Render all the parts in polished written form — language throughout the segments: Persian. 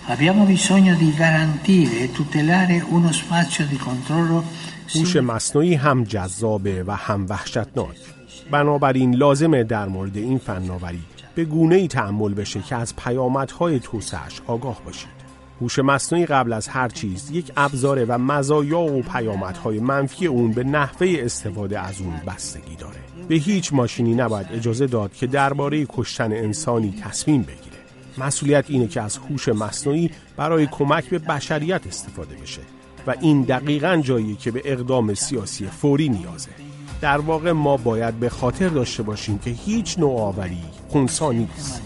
Abbiamo bisogno di garantire e tutelare uno spazio di controllo. هوش مصنوعی هم جذابه و هم وحشتناک. بنابراین لازمه در مورد این فناوری به گونه‌ای تأمل بشه که از پیامدهای توسعه‌اش آگاه باشید. هوش مصنوعی قبل از هر چیز یک ابزاره و مزایا و پیامدهای منفی اون به نحوه استفاده از اون بستگی داره. به هیچ ماشینی نباید اجازه داد که درباره کشتن انسانی تصمیم بگیره. مسئولیت اینه که از هوش مصنوعی برای کمک به بشریت استفاده بشه و این دقیقاً جاییه که به اقدام سیاسی فوری نیازه. در واقع ما باید به خاطر داشته باشیم که هیچ نوآوری خنثی نیست.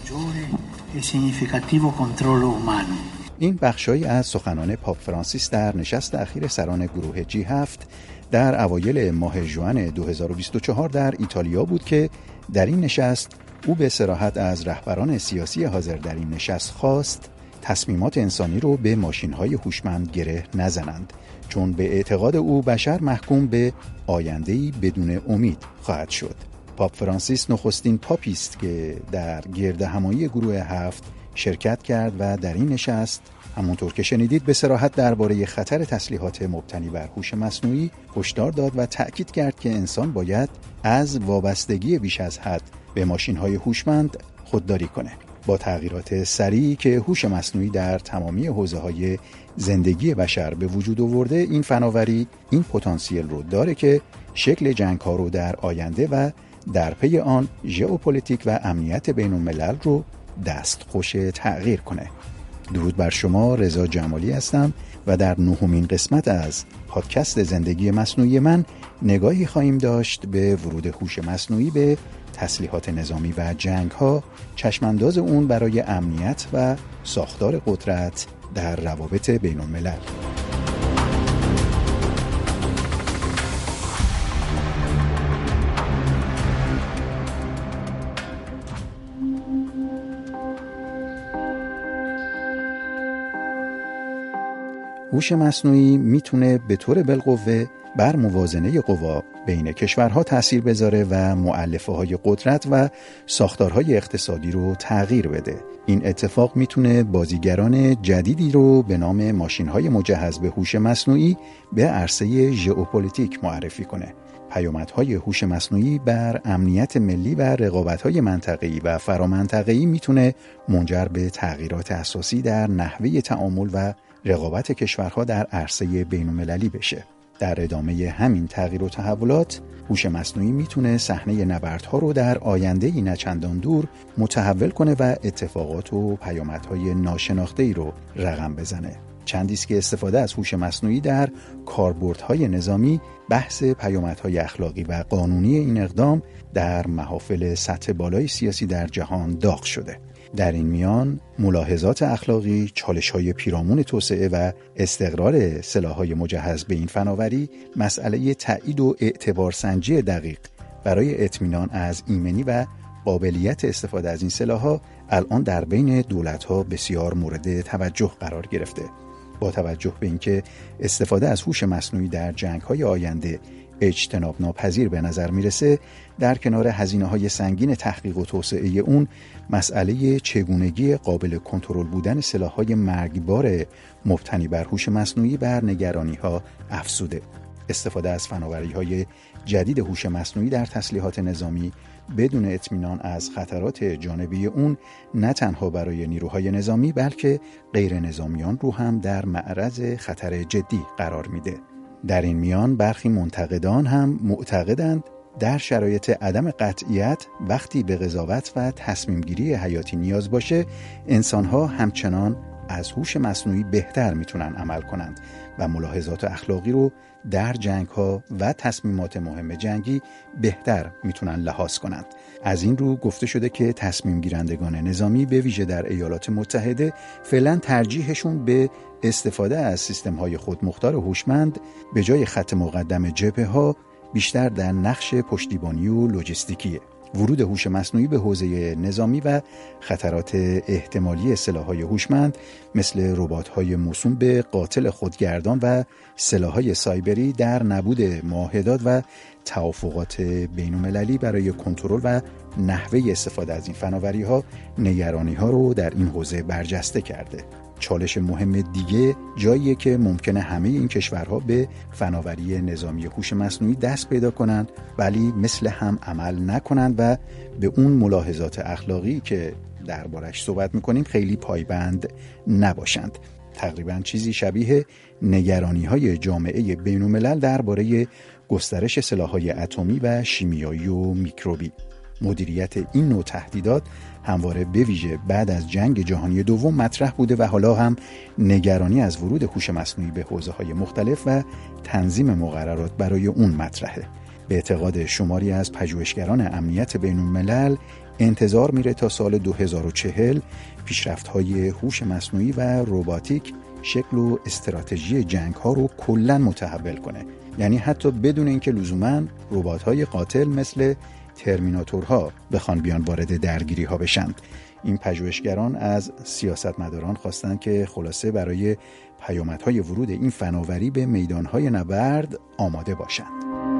این بخشایی از سخنان پاپ فرانسیس در نشست اخیر سران گروه G7 در اوایل ماه ژوئن 2024 در ایتالیا بود که در این نشست او به صراحت از رهبران سیاسی حاضر در این نشست خواست تصمیمات انسانی رو به ماشین‌های هوشمند گره نزنند، چون به اعتقاد او بشر محکوم به آینده‌ای بدون امید خواهد شد. پاپ فرانسیس نخستین پاپی است که در گردهمایی گروه 7 شرکت کرد و در این نشست همونطور که شنیدید به صراحت درباره خطر تسلیحات مبتنی بر هوش مصنوعی هشدار داد و تأکید کرد که انسان باید از وابستگی بیش از حد به ماشین‌های هوشمند خودداری کنه. با تغییرات سریعی که هوش مصنوعی در تمامی حوزه‌های زندگی بشر به وجود آورده، این فناوری این پتانسیل رو داره که شکل جنگ‌ها رو در آینده و در پی آن ژئوپلیتیک و امنیت بین‌الملل رو دستخوش تغییر کنه. درود بر شما، رضا جمالی هستم و در 9مین قسمت از پادکست زندگی مصنوعی من نگاهی خواهیم داشت به ورود هوش مصنوعی به تسلیحات نظامی و جنگ‌ها، چشمانداز اون برای امنیت و ساختار قدرت در روابط بین‌الملل. هوش مصنوعی میتونه به طور بالقوه بر موازنه قوا بین کشورها تأثیر بذاره و مؤلفه‌های قدرت و ساختارهای اقتصادی رو تغییر بده. این اتفاق میتونه بازیگران جدیدی رو به نام ماشین‌های مجهز به هوش مصنوعی به عرصه ژئوپلیتیک معرفی کنه. پیامدهای هوش مصنوعی بر امنیت ملی و رقابت‌های منطقه‌ای و فرامنطقه‌ای میتونه منجر به تغییرات اساسی در نحوه تعامل و رقابت کشورها در عرصه بین‌المللی بشه. در ادامه همین تغییر و تحولات، هوش مصنوعی میتونه صحنه نبردها رو در آینده‌ای نچندان دور متحول کنه و اتفاقات و پیامدهای ناشناخته‌ای رو رقم بزنه. چندی است که استفاده از هوش مصنوعی در کاربردهای نظامی بحث پیامدهای اخلاقی و قانونی این اقدام در محافل سطح بالای سیاسی در جهان داغ شده. در این میان ملاحظات اخلاقی، چالش‌های پیرامون توسعه و استقرار سلاح‌های مجهز به این فناوری، مسئله تایید و اعتبارسنجی دقیق برای اطمینان از ایمنی و قابلیت استفاده از این سلاح‌ها الان در بین دولت‌ها بسیار مورد توجه قرار گرفته. با توجه به اینکه استفاده از هوش مصنوعی در جنگ‌های آینده اجتناب ناپذیر به نظر میرسه، در کنار هزینه‌های سنگین تحقیق و توسعه اون، مسئله چگونگی قابل کنترل بودن سلاح‌های مرگبار مبتنی بر هوش مصنوعی بر نگرانی‌ها افزوده. استفاده از فناوری‌های جدید هوش مصنوعی در تسلیحات نظامی بدون اطمینان از خطرات جانبی اون نه تنها برای نیروهای نظامی بلکه غیر نظامیان رو هم در معرض خطر جدی قرار میده. در این میان برخی منتقدان هم معتقدند در شرایط عدم قطعیت وقتی به قضاوت و تصمیم گیری حیاتی نیاز باشه، انسان‌ها همچنان از هوش مصنوعی بهتر میتونن عمل کنند و ملاحظات اخلاقی رو در جنگ‌ها و تصمیمات مهم جنگی بهتر میتونن لحاظ کنند. از این رو گفته شده که تصمیم گیرندگان نظامی به ویژه در ایالات متحده فعلا ترجیحشون به استفاده از سیستم‌های خودمختار هوشمند به جای خط مقدم جبهه‌ها بیشتر در نقش پشتیبانی و لوجستیکیه. ورود هوش مصنوعی به حوزه نظامی و خطرات احتمالی سلاح‌های هوشمند مثل ربات‌های موسوم به قاتل خودگردان و سلاح‌های سایبری در نبود معاهدات و توافقات بین‌المللی برای کنترل و نحوه استفاده از این فناوری‌ها نگرانی‌ها رو در این حوزه برجسته کرده. چالش مهم دیگه جاییه که ممکنه همه این کشورها به فناوری نظامی هوش مصنوعی دست پیدا کنند ولی مثل هم عمل نکنند و به اون ملاحظات اخلاقی که دربارش صحبت میکنیم خیلی پایبند نباشند. تقریبا چیزی شبیه نگرانی‌های جامعه بین‌الملل درباره گسترش سلاح‌های اتمی و شیمیایی و میکروبی. مدیریت این نوع تهدیدات همواره به ویژه بعد از جنگ جهانی دوم مطرح بوده و حالا هم نگرانی از ورود هوش مصنوعی به حوزه‌های مختلف و تنظیم مقررات برای اون مطرحه. به اعتقاد شماری از پژوهشگران امنیت بین‌الملل انتظار میره تا سال 2040 پیشرفت‌های هوش مصنوعی و روباتیک شکل و استراتژی جنگ‌ها رو کلاً متحول کنه. یعنی حتی بدون اینکه لزوماً ربات‌های قاتل مثل ترمیناتورها بخوان بیان وارد درگیری‌ها بشن. این پژوهشگران از سیاستمداران خواستن که خلاصه برای پیامدهای ورود این فناوری به میدان‌های نبرد آماده باشند.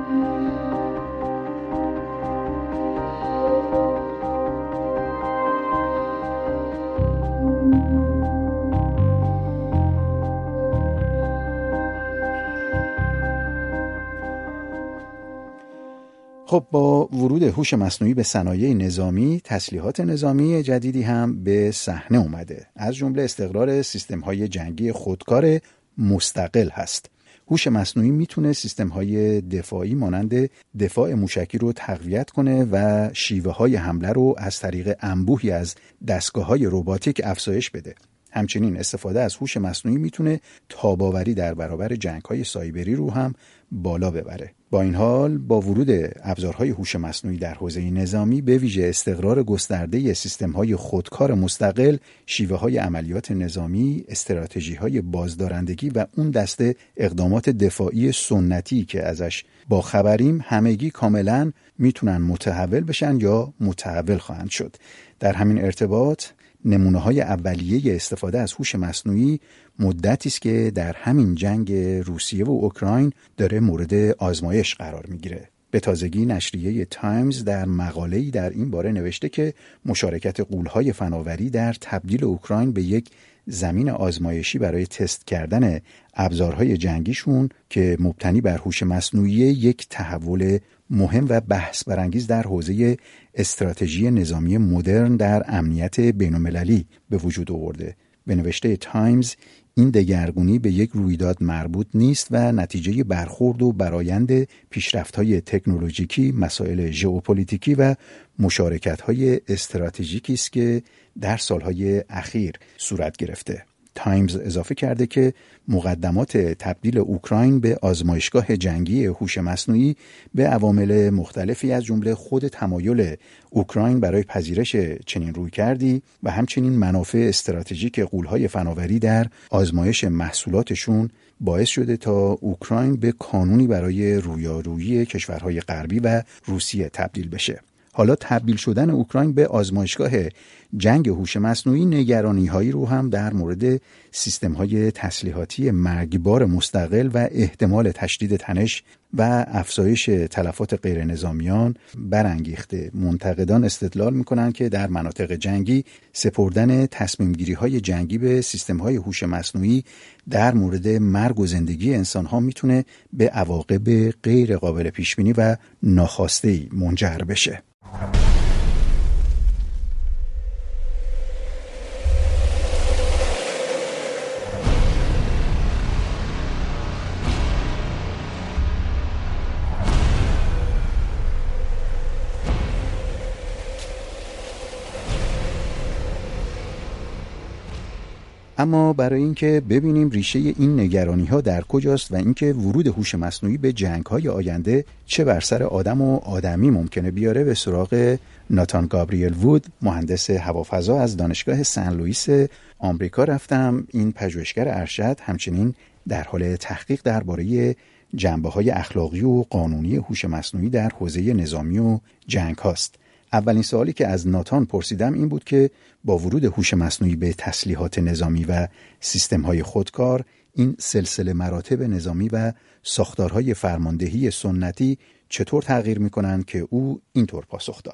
خب با ورود هوش مصنوعی به صنایع نظامی، تسلیحات نظامی جدیدی هم به صحنه اومده. از جمله استقرار سیستم‌های جنگی خودکار مستقل هست. هوش مصنوعی میتونه سیستم‌های دفاعی مانند دفاع موشکی رو تقویت کنه و شیوه‌های حمله رو از طریق انبوهی از دستگاه‌های رباتیک افزایش بده. همچنین استفاده از هوش مصنوعی میتونه تاب‌آوری در برابر جنگ‌های سایبری رو هم بالا ببره. با این حال با ورود ابزارهای هوش مصنوعی در حوزه نظامی به ویژه استقرار گسترده سیستم‌های خودکار مستقل، شیوه‌های عملیات نظامی، استراتژی‌های بازدارندگی و اون دسته اقدامات دفاعی سنتی که ازش با خبریم همگی کاملاً میتونن متحول بشن یا متحول خواهند شد. در همین ارتباط نمونه‌های اولیه استفاده از هوش مصنوعی مدتی است که در همین جنگ روسیه و اوکراین داره مورد آزمایش قرار میگیره. به تازگی نشریه تایمز در مقاله‌ای در این باره نوشته که مشارکت غول‌های فناوری در تبدیل اوکراین به یک زمین آزمایشی برای تست کردن ابزارهای جنگیشون که مبتنی بر هوش مصنوعی یک تحول مهم و بحث برانگیز در حوزه استراتژی نظامی مدرن در امنیت بین‌المللی به وجود آورده. به نوشته تایمز این دگرگونی به یک رویداد مربوط نیست و نتیجه برخورد و برآیند پیشرفت‌های تکنولوژیکی، مسائل ژئوپلیتیکی و مشارکت‌های استراتژیکی است که در سالهای اخیر صورت گرفته. تایمز اضافه کرده که مقدمات تبدیل اوکراین به آزمایشگاه جنگی هوش مصنوعی به عوامل مختلفی از جمله خود تمایل اوکراین برای پذیرش چنین رویکردی و همچنین منافع استراتژیک غول‌های فناوری در آزمایش محصولاتشون باعث شده تا اوکراین به کانونی برای رویارویی کشورهای غربی و روسیه تبدیل بشه. حالا تبدیل شدن اوکراین به آزمایشگاه جنگ هوش مصنوعی نگرانی‌هایی رو هم در مورد سیستم‌های تسلیحاتی مرگبار مستقل و احتمال تشدید تنش و افزایش تلفات غیر نظامیان برانگیخته. منتقدان استدلال می‌کنند که در مناطق جنگی سپردن تصمیم‌گیری‌های جنگی به سیستم‌های هوش مصنوعی در مورد مرگ و زندگی انسان‌ها می‌تونه به عواقب غیر قابل پیش‌بینی و ناخواسته منجر بشه. اما برای اینکه ببینیم ریشه این نگرانی‌ها در کجاست و اینکه ورود هوش مصنوعی به جنگ‌های آینده چه بر سر آدم و آدمی ممکنه بیاره، به سراغ ناتان گابریل وود، مهندس هوافضا از دانشگاه سن لوئیس آمریکا رفتم. این پژوهشگر ارشد همچنین در حال تحقیق درباره جنبه‌های اخلاقی و قانونی هوش مصنوعی در حوزه نظامی و جنگ هاست. اولین سوالی که از ناتان پرسیدم این بود که با ورود هوش مصنوعی به تسلیحات نظامی و سیستم‌های خودکار، این سلسله مراتب نظامی و ساختارهای فرماندهی سنتی چطور تغییر می‌کنند که او اینطور پاسخ داد.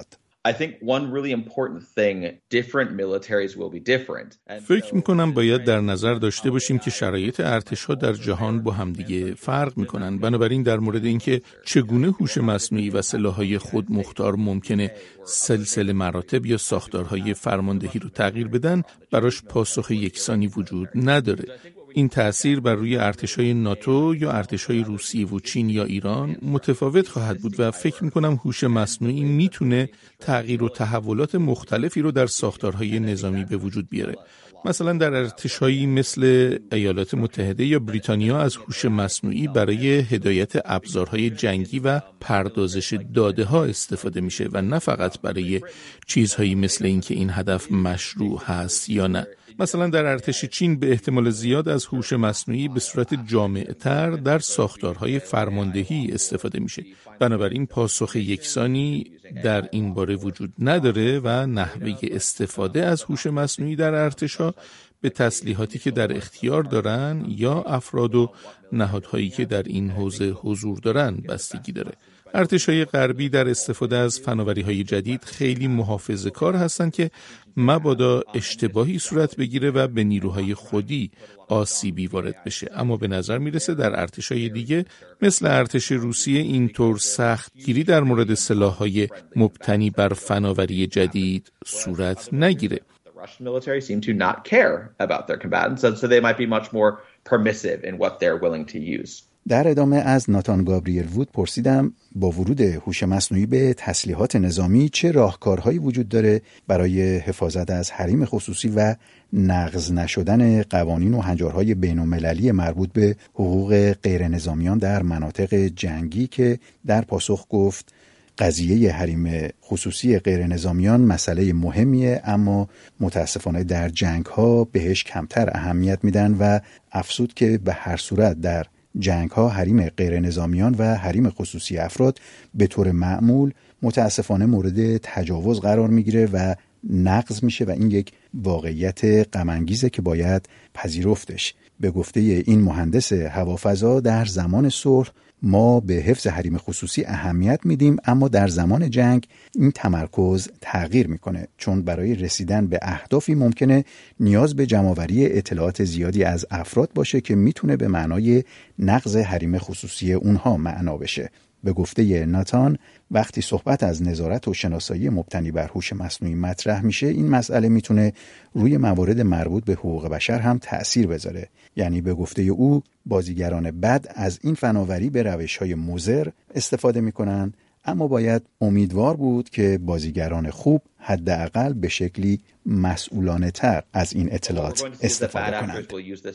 فکر میکنم باید در نظر داشته باشیم که شرایط ارتش‌ها در جهان با همدیگه فرق میکنن. بنابراین در مورد اینکه چگونه هوش مصنوعی و سلاح‌های خودمختار ممکنه سلسله مراتب یا ساختارهای فرماندهی رو تغییر بدن، براش پاسخ یکسانی وجود نداره. این تأثیر بر روی ارتش‌های ناتو یا ارتش‌های روسیه و چین یا ایران متفاوت خواهد بود و فکر می‌کنم هوش مصنوعی میتونه تغییر و تحولات مختلفی رو در ساختارهای نظامی به وجود بیاره. مثلا در ارتش‌هایی مثل ایالات متحده یا بریتانیا از هوش مصنوعی برای هدایت ابزارهای جنگی و پردازش داده‌ها استفاده میشه و نه فقط برای چیزهایی مثل اینکه این هدف مشروع هست یا نه. مثلا در ارتش چین به احتمال زیاد از هوش مصنوعی به صورت جامع‌تر در ساختارهای فرماندهی استفاده میشه. بنابراین پاسخ یکسانی در این باره وجود نداره و نحوه استفاده از هوش مصنوعی در ارتش‌ها به تسلیحاتی که در اختیار دارن یا افراد و نهادهایی که در این حوزه حضور دارن بستگی داره. ارتش‌های غربی در استفاده از فناوری‌های جدید خیلی محافظه‌کار هستند که مبادا اشتباهی صورت بگیره و به نیروهای خودی آسیبی وارد بشه. اما به نظر میرسه در ارتش‌های دیگه مثل ارتش روسیه اینطور سختگیری در مورد سلاح‌های مبتنی بر فناوری جدید صورت نگیره. Russian military seem to not care about their combatants, and so they might be much more permissive in what they're willing to use. در ادامه از ناتان گابریل وود پرسیدم با ورود هوش مصنوعی به تسلیحات نظامی چه راهکارهایی وجود داره برای حفاظت از حریم خصوصی و نقض نشدن قوانین و هنجارهای بین‌المللی مربوط به حقوق غیر نظامیان در مناطق جنگی، که در پاسخ گفت قضیه حریم خصوصی غیر نظامیان مسئله مهمیه، اما متاسفانه در جنگ‌ها بهش کمتر اهمیت میدن و افزود که به هر صورت در جنگ‌ها حریم غیر نظامیان و حریم خصوصی افراد به طور معمول متاسفانه مورد تجاوز قرار میگیره و نقض میشه و این یک واقعیت غم‌انگیزه که باید پذیرفتش. به گفته این مهندس هوافضا در زمان صلح ما به حفظ حریم خصوصی اهمیت میدیم، اما در زمان جنگ این تمرکز تغییر میکنه، چون برای رسیدن به اهدافی ممکنه نیاز به جمع‌آوری اطلاعات زیادی از افراد باشه که میتونه به معنای نقض حریم خصوصی اونها معنا بشه. به گفته ناتان وقتی صحبت از نظارت و شناسایی مبتنی بر هوش مصنوعی مطرح میشه، این مسئله میتونه روی موارد مربوط به حقوق بشر هم تأثیر بذاره. یعنی به گفته او بازیگران بد از این فناوری به روش‌های مضر استفاده میکنن، اما باید امیدوار بود که بازیگران خوب حداقل به شکلی مسئولانه تر از این اطلاعات استفاده کنند.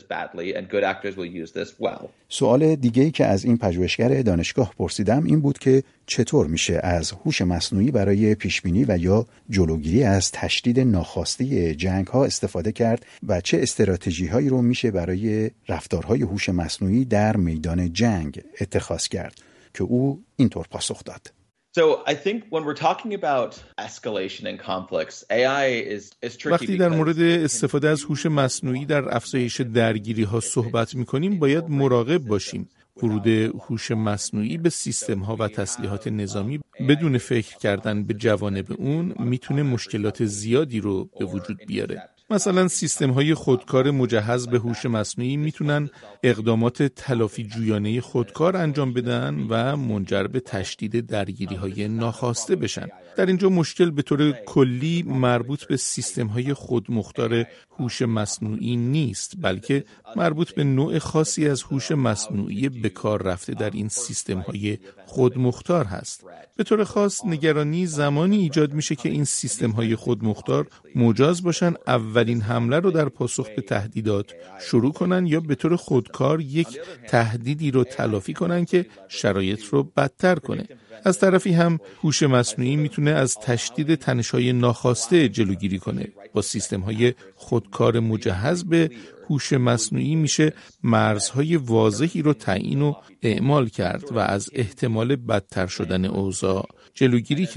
سوال دیگه‌ای که از این پژوهشگر دانشگاه پرسیدم این بود که چطور میشه از هوش مصنوعی برای پیشبینی و یا جلوگیری از تشدید ناخواسته جنگ‌ها استفاده کرد و چه استراتژی‌هایی رو میشه برای رفتارهای هوش مصنوعی در میدان جنگ اتخاذ کرد، که او اینطور پاسخ داد. So I think when we're talking about escalation in conflicts, AI is tricky. وقتی در مورد استفاده از هوش مصنوعی در افزایش درگیری‌ها صحبت می‌کنیم، باید مراقب باشیم. ورود هوش مصنوعی به سیستم‌ها و تسلیحات نظامی بدون فکر کردن به جوانب اون میتونه مشکلات زیادی رو به وجود بیاره. مثلا سیستم‌های خودکار مجهز به هوش مصنوعی میتونن اقدامات تلافی جویانه خودکار انجام بدن و منجر به تشدید درگیری‌های ناخواسته بشن. در اینجا مشکل به طور کلی مربوط به سیستم‌های خودمختار هوش مصنوعی نیست، بلکه مربوط به نوع خاصی از هوش مصنوعی به کار رفته در این سیستم‌های خودمختار هست. به طور خاص نگرانی زمانی ایجاد میشه که این سیستم‌های خودمختار مجاز باشن اولین حمله رو در پاسخ به تهدیدات شروع کنن یا به طور خودکار یک تهدیدی رو تلافی کنن که شرایط رو بدتر کنه. از طرفی هم هوش مصنوعی میتونه از تشدید تنش‌های ناخواسته جلوگیری کنه. با سیستم‌های خودکار مجهز به هوش مصنوعی میشه مرزهای واضحی رو تعیین و اعمال کرد و از احتمال بدتر شدن اوضاع جلوگیری کرد.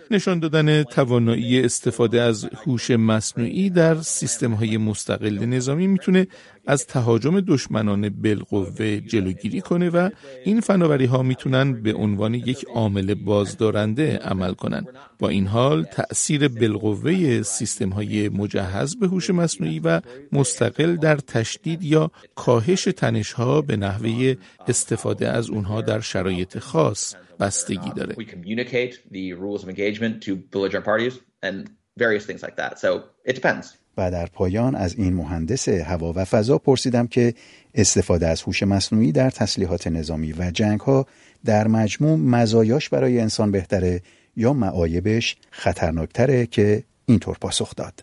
نشان دادن توانایی استفاده از هوش مصنوعی در سیستم‌های مستقل نظامی میتونه از تهاجم دشمنان بالقوه جلوگیری کنه و این فناوری‌ها میتونن به عنوان یک عامل بازدارنده عمل کنن. با این حال تأثیر بالقوه سیستم‌های مجهز به هوش مصنوعی و مستقل در تشدید یا کاهش تنش‌ها به نحوه استفاده از اونها در شرایط خاص بستگی داره. و در پایان از این مهندس هوا و فضا پرسیدم که استفاده از هوش مصنوعی در تسلیحات نظامی و جنگ‌ها در مجموع مزایاش برای انسان بهتره یا معایبش خطرناکتره، که اینطور پاسخ داد.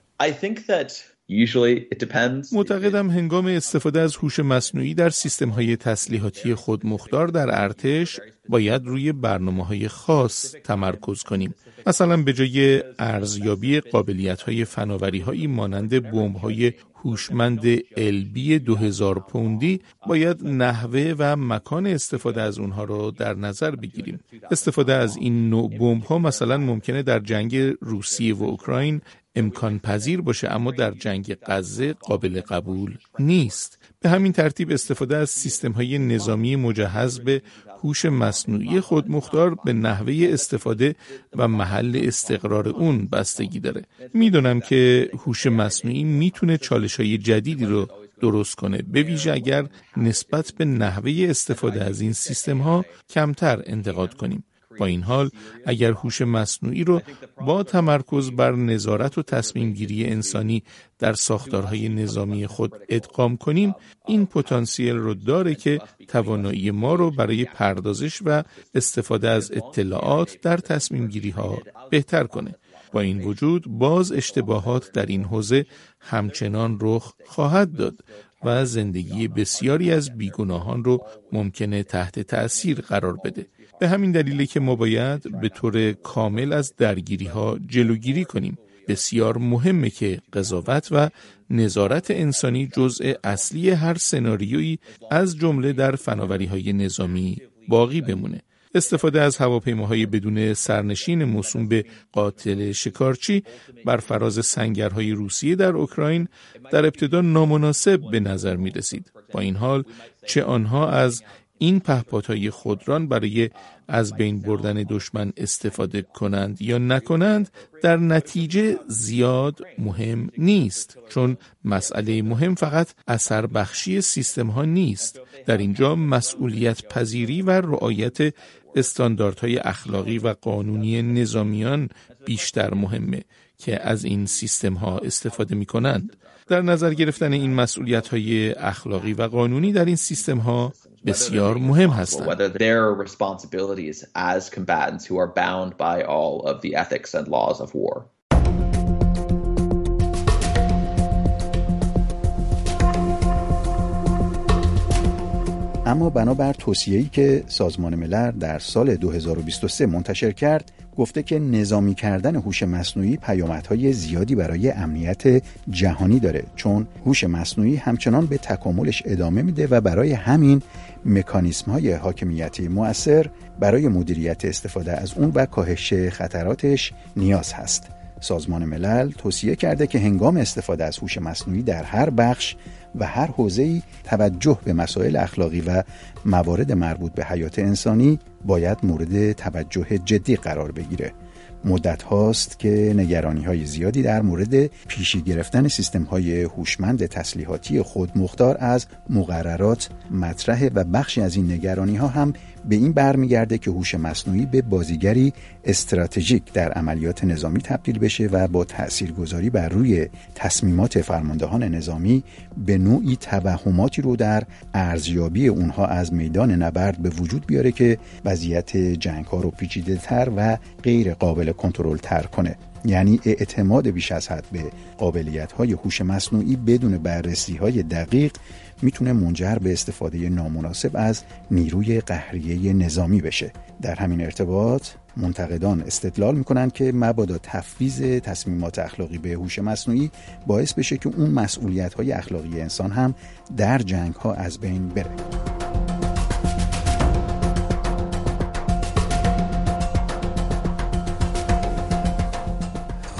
معتقدم هنگام استفاده از هوش مصنوعی در سیستم‌های تسلیحاتی خودمختار در ارتش باید روی برنامه‌های خاص تمرکز کنیم. مثلا به جای ارزیابی قابلیت‌های فناوری‌هایی مانند بمب‌های هوشمند LB 2000 پوندی باید نحوه و مکان استفاده از اونها رو در نظر بگیریم. استفاده از این نوع بمب‌ها مثلا ممکنه در جنگ روسیه و اوکراین امکان پذیر باشه، اما در جنگ غزه قابل قبول نیست. به همین ترتیب استفاده از سیستم‌های نظامی مجهز به هوش مصنوعی خودمختار به نحوه استفاده و محل استقرار اون بستگی داره. میدونم که هوش مصنوعی میتونه چالش‌های جدیدی رو درست کنه، به ویژه اگر نسبت به نحوه استفاده از این سیستم‌ها کمتر انتقاد کنیم. با این حال اگر هوش مصنوعی رو با تمرکز بر نظارت و تصمیم گیری انسانی در ساختارهای نظامی خود ادغام کنیم، این پتانسیل رو داره که توانایی ما رو برای پردازش و استفاده از اطلاعات در تصمیم گیری ها بهتر کنه. با این وجود باز اشتباهات در این حوزه همچنان رخ خواهد داد و زندگی بسیاری از بیگناهان رو ممکنه تحت تأثیر قرار بده. به همین دلیله که ما باید به طور کامل از درگیری‌ها جلوگیری کنیم. بسیار مهمه که قضاوت و نظارت انسانی جزء اصلی هر سناریویی از جمله در فناوری‌های نظامی باقی بمونه. استفاده از هواپیماهای بدون سرنشین موسوم به قاتل شکارچی بر فراز سنگرهای روسیه در اوکراین در ابتدا نامناسب به نظر می رسید. با این حال چه آنها از این پهپادهای خودران برای از بین بردن دشمن استفاده کنند یا نکنند در نتیجه زیاد مهم نیست، چون مسئله مهم فقط اثر بخشی سیستم ها نیست. در اینجا مسئولیت پذیری و رعایت استانداردهای اخلاقی و قانونی نظامیان بیشتر مهمه که از این سیستم ها استفاده می کنند. در نظر گرفتن این مسئولیت های اخلاقی و قانونی در این سیستم ها بسیار مهم هستند. اما بنابر توصیه‌ای که سازمان ملل در سال 2023 منتشر کرد، گفته که نظامی کردن هوش مصنوعی پیامدهای زیادی برای امنیت جهانی داره، چون هوش مصنوعی همچنان به تکاملش ادامه میده و برای همین مکانیزم‌های حاکمیتی مؤثر برای مدیریت استفاده از اون و کاهش خطراتش نیاز هست. سازمان ملل توصیه کرده که هنگام استفاده از هوش مصنوعی در هر بخش و هر حوزه‌ای توجه به مسائل اخلاقی و موارد مربوط به حیات انسانی باید مورد توجه جدی قرار بگیره. مدت هاست که نگرانی‌های زیادی در مورد پیشی گرفتن سیستم‌های هوشمند تسلیحاتی خودمختار از مقررات مطرحه و بخشی از این نگرانی‌ها هم به این برمیگرده که هوش مصنوعی به بازیگری استراتژیک در عملیات نظامی تبدیل بشه و با تاثیرگذاری بر روی تصمیمات فرماندهان نظامی به نوعی توهماتی رو در ارزیابی اونها از میدان نبرد به وجود بیاره که وضعیت جنگ‌ها رو پیچیده‌تر و غیر قابل کنترل تر کنه. یعنی اعتماد بیش از حد به قابلیت‌های هوش مصنوعی بدون بررسی‌های دقیق میتونه منجر به استفاده نامناسب از نیروی قهریه نظامی بشه. در همین ارتباط منتقدان استدلال میکنن که مبادا تفویض تصمیمات اخلاقی به هوش مصنوعی باعث بشه که اون مسئولیت‌های اخلاقی انسان هم در جنگ‌ها از بین بره.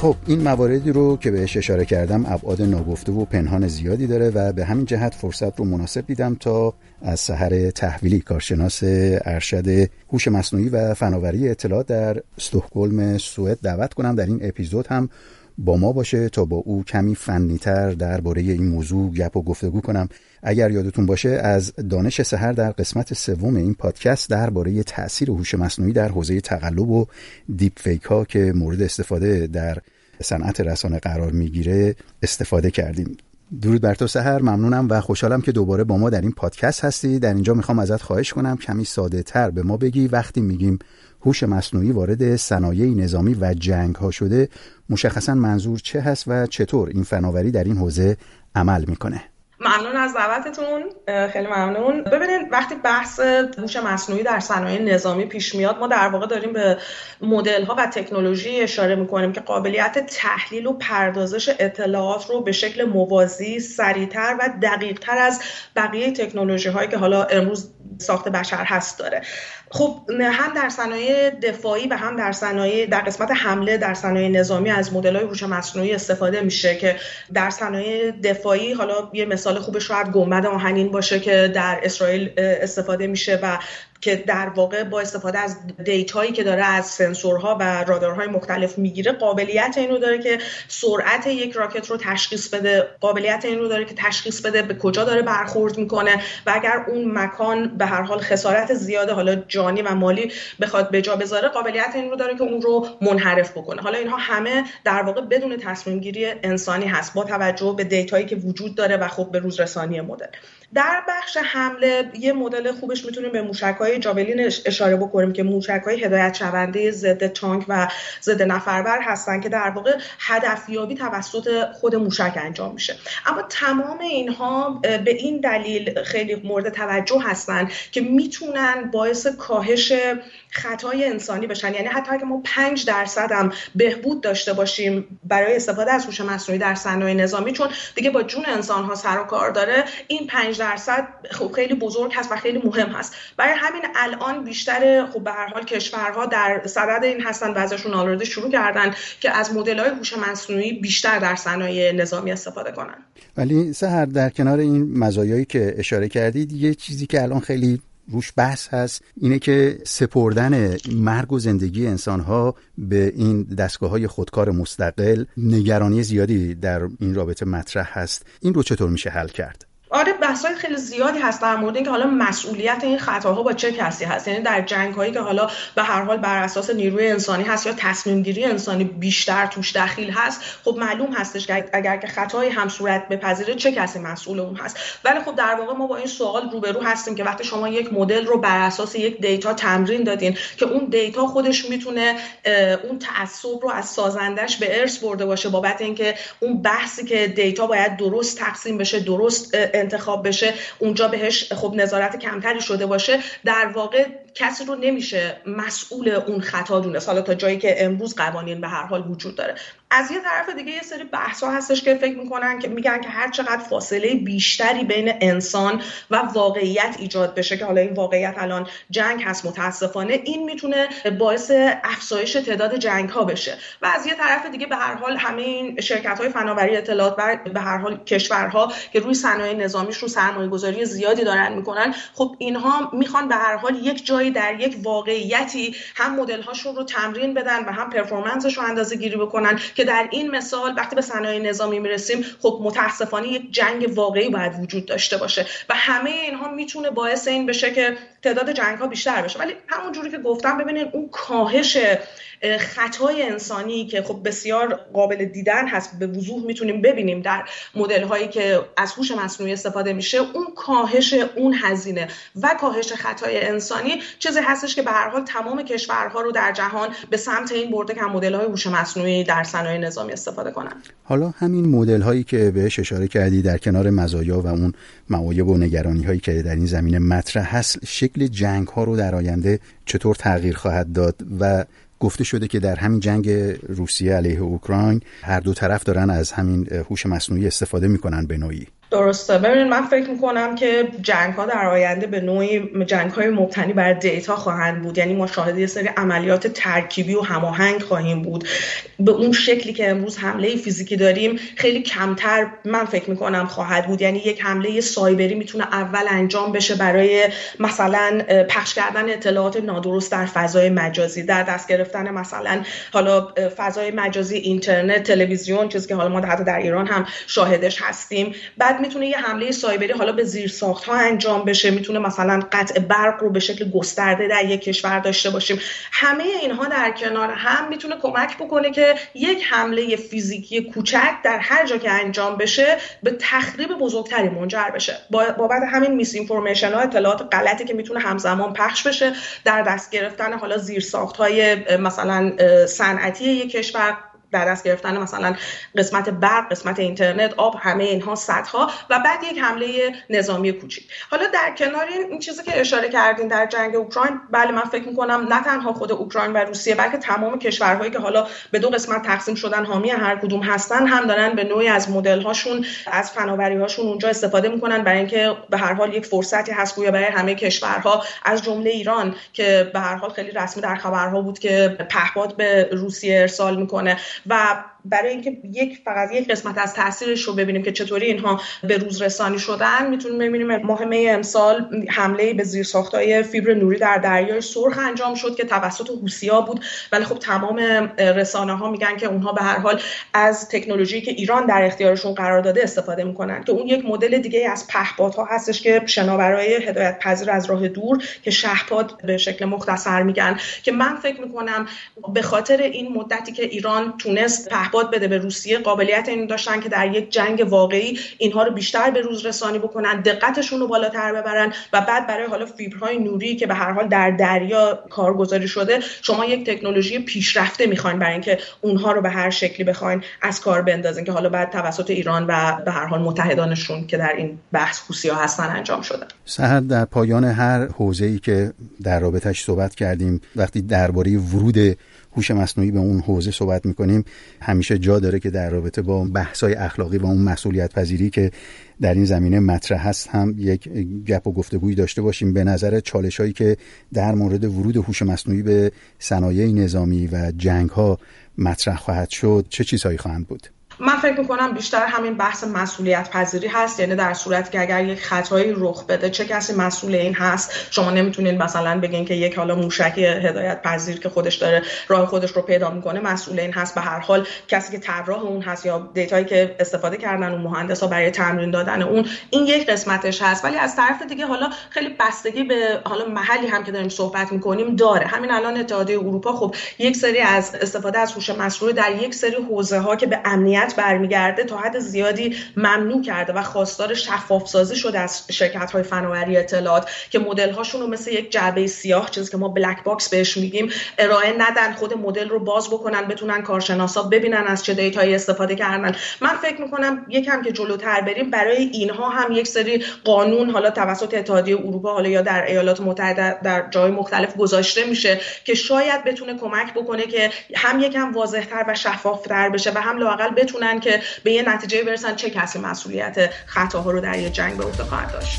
خب این مواردی رو که بهش اشاره کردم ابعاد ناگفته و پنهان زیادی داره و به همین جهت فرصت رو مناسب دیدم تا از سحر تحویلی، کارشناس ارشد هوش مصنوعی و فناوری اطلاعات در استکهلم سوئد دعوت کنم در این اپیزود هم با ما باشه تا با او کمی فنی‌تر درباره این موضوع گپ و گفتگو کنم. اگر یادتون باشه از دانش سحر در قسمت سوم این پادکست درباره تأثیر هوش مصنوعی در حوزه تقلب و دیپ فیک ها که مورد استفاده در صنعت رسانه قرار میگیره استفاده کردیم. درود بر تو سحر، ممنونم و خوشحالم که دوباره با ما در این پادکست هستی. در اینجا میخوام ازت خواهش کنم کمی ساده تر به ما بگی وقتی میگیم هوش مصنوعی وارد صنایع نظامی و جنگ ها شده مشخصاً منظور چه هست و چطور این فناوری در این حوزه عمل میکنه؟ ممنون از دعوتتون، خیلی ممنون. ببینید وقتی بحث هوش مصنوعی در صنایع نظامی پیش میاد ما در واقع داریم به مدل‌ها و تکنولوژی اشاره میکنیم که قابلیت تحلیل و پردازش اطلاعات رو به شکل موازی، سریع‌تر و دقیق‌تر از بقیه تکنولوژی‌هایی که حالا امروز ساخت بشر هست داره. خب هم در صنایع دفاعی و هم در قسمت حمله در صنایع نظامی از مدل‌های هوش مصنوعی استفاده میشه که در صنایع دفاعی حالا یه مثال خوبش شاید گنبد آهنین باشه که در اسرائیل استفاده میشه و که در واقع با استفاده از دیتایی که داره از سنسورها و رادارهای مختلف میگیره قابلیت این رو داره که سرعت یک راکت رو تشخیص بده، قابلیت این رو داره که تشخیص بده به کجا داره برخورد میکنه و اگر اون مکان به هر حال خسارت زیاده حالا جانی و مالی بخواد به جا بذاره قابلیت این رو داره که اون رو منحرف بکنه. حالا اینها همه در واقع بدون تصمیم گیری انسانی هست با توجه به دیتایی که وجود داره و خب به روز رسانی مدل. در بخش حمله یه مدل خوبش میتونیم به موشک‌های جاولین اشاره بکنیم که موشک‌های هدایت شونده ضد تانک و ضد نفربر هستن که در واقع هدفیابی توسط خود موشک انجام میشه. اما تمام اینها به این دلیل خیلی مورد توجه هستن که میتونن باعث کاهش خطای انسانی بشن. یعنی حتی اگه ما 5% هم بهبود داشته باشیم برای استفاده از هوش مصنوعی در صنایع نظامی، چون دیگه با جون انسان‌ها سر و کار داره، این 5% خب خیلی بزرگ هست و خیلی مهم هست. برای همین الان بیشتر خب به هر حال کشورها در صدد این هستن و ازشون آلردی شروع کردن که از مدل‌های هوش مصنوعی بیشتر در صنایع نظامی استفاده کنن. ولی سحر در کنار این مزایایی که اشاره کردید یه چیزی که الان خیلی روش بحث هست اینه که سپردن مرگ و زندگی انسانها به این دستگاه‌های خودکار مستقل نگرانی زیادی در این رابطه مطرح هست. این رو چطور میشه حل کرد؟ آره بحث‌های خیلی زیادی هست در مورد اینکه حالا مسئولیت این خطاها با چه کسی هست. یعنی در جنگ‌هایی که حالا به هر حال بر اساس نیروی انسانی هست یا تصمیم گیری انسانی بیشتر توش دخیل هست، خب معلوم هستش که اگر که خطایی هم صورت بپذیره چه کسی مسئول اون هست. ولی خب در واقع ما با این سوال روبرو هستیم که وقتی شما یک مدل رو بر اساس یک دیتا تمرین دادین که اون دیتا خودش میتونه اون تعصب رو از سازندش به ارث برده باشه بابت اینکه اون بحثی که دیتا باید درست تقسیم بشه، درست انتخاب بشه، اونجا بهش خب نظارت کمتری شده باشه، در واقع کسی رو نمیشه مسئول اون خطا دونست، حالا تا جایی که امروز قوانین به هر حال وجود داره. از یه طرف دیگه یه سری بحث‌ها هستش که فکر میگن که هر چقدر فاصله بیشتری بین انسان و واقعیت ایجاد بشه، که حالا این واقعیت الان جنگ هست متاسفانه، این میتونه باعث افزایش تعداد جنگ‌ها بشه. و از یه طرف دیگه به هر حال همه این شرکت‌های فناوری اطلاعات و به هر حال کشورها که روی صنایع نظامیشون سرمایه‌گذاری زیادی دارن میکنن، خب اینها میخوان به هر حال یک جایی در یک واقعیتی هم مدل‌هاشون رو تمرین بدن و هم پرفورمنسش رو اندازه‌گیری بکنن که در این مثال وقتی به صنایع نظامی میرسیم خب متاسفانه یک جنگ واقعی باید وجود داشته باشه و همه اینها میتونه باعث این بشه که تعداد جنگ‌ها بیشتر بشه. ولی همونجوری که گفتم ببینید اون کاهش خطای انسانی که خب بسیار قابل دیدن هست، به وضوح میتونیم ببینیم در مدل‌هایی که از هوش مصنوعی استفاده میشه، اون کاهش اون هزینه و کاهش خطای انسانی چیزی هستش که به هر حال تمام کشورها رو در جهان به سمت این برده که مدل‌های هوش مصنوعی در صنایع نظامی استفاده کنن. حالا همین مدل‌هایی که بهش اشاره کردی در کنار مزایا و اون معایب و نگرانی‌هایی که در این زمینه مطرح هست، شکل جنگ‌ها رو در آینده چطور تغییر خواهد داد؟ و گفته شده که در همین جنگ روسیه علیه اوکراین هر دو طرف دارن از همین هوش مصنوعی استفاده میکنن به نوعی. درسته. ببینید من فکر میکنم که جنگ‌ها در آینده به نوعی جنگ‌های مبتنی بر دیتا خواهند بود، یعنی ما شاهد یه سری عملیات ترکیبی و هماهنگ خواهیم بود. به اون شکلی که امروز حمله فیزیکی داریم خیلی کمتر من فکر میکنم خواهد بود. یعنی یک حمله سایبری میتونه اول انجام بشه برای مثلا پخش کردن اطلاعات نادرست در فضای مجازی، در دست گرفتن مثلا حالا فضای مجازی، اینترنت، تلویزیون، چیزی که حالا ما حتی در ایران هم شاهدش هستیم. بعد میتونه یه حمله سایبری حالا به زیرساخت‌ها انجام بشه، میتونه مثلا قطع برق رو به شکل گسترده در یک کشور داشته باشیم. همه اینها در کنار هم میتونه کمک بکنه که یک حمله فیزیکی کوچک در هر جا که انجام بشه به تخریب بزرگتری منجر بشه. بابت همین میس اینفورمیشن ها، اطلاعات غلطی که میتونه همزمان پخش بشه، در دست گرفتن حالا زیرساخت‌های مثلا صنعتی یک کشور، در دست گرفتن مثلا قسمت برق، قسمت اینترنت، آب، همه اینها سدها، و بعد یک حمله نظامی کوچیک. حالا در کنار این چیزی که اشاره کردین در جنگ اوکراین، بله من فکر می‌کنم نه تنها خود اوکراین و روسیه بلکه تمام کشورهایی که حالا به دو قسمت تقسیم شدن حامی هر کدوم هستن هم دارن به نوعی از مدل‌هاشون، از فناوری‌هاشون اونجا استفاده می‌کنن، برای اینکه به هر حال یک فرصتی هست گویا برای همه کشورها از جمله ایران که به هر حال خیلی رسمی در خبرها بود که پهپاد به روسیه ارسال می‌کنه، و برای اینکه فقط یک قسمت از تاثیرش رو ببینیم که چطوری اینها به روز رسانی شدن، میتونیم ببینیم ماه می امسال حمله به زیرساخت‌های فیبر نوری در دریای سرخ انجام شد که توسط حوثی‌ها بود، ولی خب تمام رسانه‌ها میگن که اونها به هر حال از تکنولوژی که ایران در اختیارشون قرار داده استفاده میکنن، که اون یک مدل دیگه از پهپادها هستش که شناورای هدایت پذیر از راه دور که شهپاد به شکل مختصر میگن، که من فکر میکنم به خاطر این مدتی که ایران تونست پهپاد بده به روسیه، قابلیت این داشتن که در یک جنگ واقعی اینها رو بیشتر به روز رسانی بکنن، دقتشون رو بالاتر ببرن، و بعد برای حالا فیبرهای نوری که به هر حال در دریا کارگزاری شده، شما یک تکنولوژی پیشرفته میخواین برای اینکه اونها رو به هر شکلی بخواین از کار بندازین، که حالا بعد توسط ایران و به هر حال متحدانشون که در این بحث حوثی‌ها هستن انجام شده. سحر، در پایان هر حوزه‌ای که در رابطه‌اش صحبت کردیم، وقتی درباره ورود هوش مصنوعی به اون حوزه صحبت میکنیم، همیشه جا داره که در رابطه با بحث‌های اخلاقی و اون مسئولیت پذیری که در این زمینه مطرح هست هم یک گپ و گفتگویی داشته باشیم. به نظر چالش‌هایی که در مورد ورود هوش مصنوعی به صنایع نظامی و جنگ‌ها مطرح خواهد شد، چه چیزهایی خواهند بود؟ من فکر میکنم بیشتر همین بحث مسئولیت پذیری هست، یعنی در صورتی که اگر یک خطایی رخ بده چه کسی مسئول این هست. شما نمیتونین مثلا بگین که یک حالا موشک هدایت پذیر که خودش داره راه خودش رو پیدا میکنه مسئول این هست. به هر حال کسی که طراح اون هست یا دیتایی که استفاده کردن اون مهندسا برای تمرین دادن اون، این یک قسمتش هست. ولی از طرف دیگه حالا خیلی بستگی به حالا محلی هم که داریم صحبت میکنیم داره. همین الان اتحادیه اروپا خب یک سری از استفاده از هوش مصنوعی در یک سری حوزه‌ها که به امنیت برمیگرده تا حد زیادی ممنوع کرده و خواستار شفاف سازی شده از شرکت‌های فناوری اطلاعات که مدل‌هاشون رو مثل یک جعبه سیاه، چیزی که ما بلک باکس بهش میگیم، ارائه ندن، خود مدل رو باز بکنن، بتونن کارشناسا ببینن از چه دیتایی استفاده کردن. من فکر می‌کنم یکم که جلوتر بریم برای اینها هم یک سری قانون حالا توسط اتحادیه اروپا حالا یا در ایالات متحده در جای مختلف گذاشته میشه که شاید بتونه کمک بکنه که هم یکم واضح‌تر و شفاف‌تر بشه و هم لااقل بتونن که به یه نتیجه برسن چه کسی مسئولیت خطاها رو در یه جنگ به عهده خواهد داشت.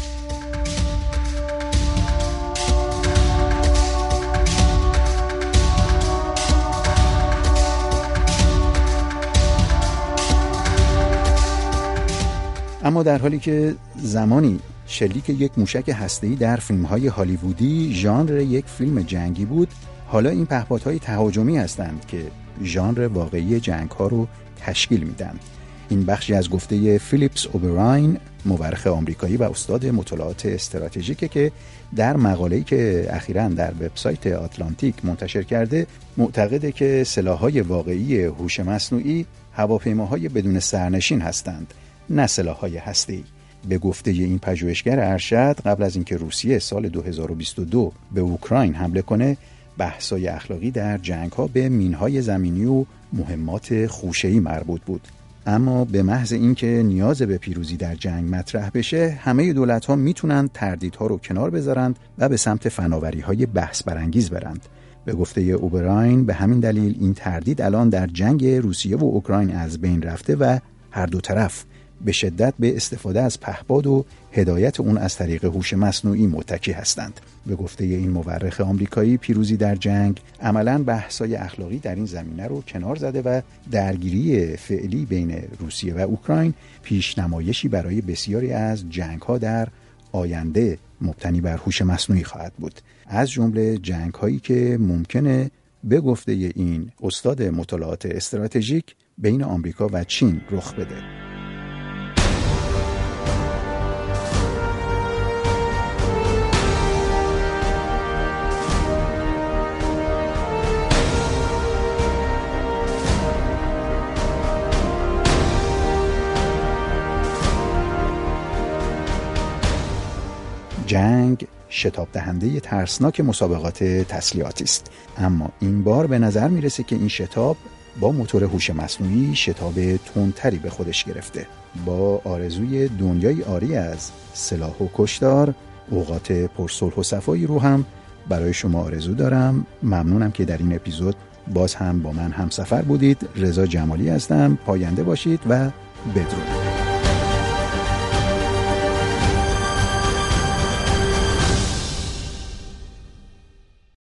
اما در حالی که زمانی شلیک یک موشک هسته‌ای در فیلم‌های هالیوودی ژانر یک فیلم جنگی بود، حالا این پهپادهای تهاجمی هستند که ژانر واقعی جنگ‌ها رو تشکیل میدن. این بخشی از گفته فیلیپس اوبراین، مورخ آمریکایی و استاد مطالعات استراتژیکه که در مقاله‌ای که اخیراً در وبسایت آتلانتیک منتشر کرده معتقده که سلاح‌های واقعی هوش مصنوعی هواپیماهای بدون سرنشین هستند، نه سلاح‌های هسته‌ای. به گفته این پژوهشگر ارشد، قبل از اینکه روسیه سال 2022 به اوکراین حمله کنه، بحث‌های اخلاقی در جنگ‌ها به مین‌های زمینی و مهمات خوشه‌ای مربوط بود. اما به محض اینکه نیاز به پیروزی در جنگ مطرح بشه، همه دولت‌ها میتونن تردیدها رو کنار بذارند و به سمت فناوری‌های بحث برانگیز برند. به گفته اوبراین، به همین دلیل این تردید الان در جنگ روسیه و اوکراین از بین رفته و هر دو طرف به شدت به استفاده از پهپاد و هدایت اون از طریق هوش مصنوعی متکی هستند. به گفته این مورخ آمریکایی، پیروزی در جنگ عملاً بحث‌های اخلاقی در این زمینه رو کنار زده و درگیری فعلی بین روسیه و اوکراین پیشنمایشی برای بسیاری از جنگ‌ها در آینده مبتنی بر هوش مصنوعی خواهد بود، از جمله جنگ‌هایی که ممکنه به گفته این استاد مطالعات استراتژیک بین آمریکا و چین رخ بده. جنگ شتاب دهنده ترسناک مسابقات تسلیحاتی است، اما این بار به نظر میرسه که این شتاب با موتور هوش مصنوعی شتاب تندتری به خودش گرفته. با آرزوی دنیای عاری از سلاح و کشتار، اوقات پرصلح و صفایی رو هم برای شما آرزو دارم. ممنونم که در این اپیزود باز هم با من همسفر بودید. رضا جمالی هستم. پاینده باشید و بدرود.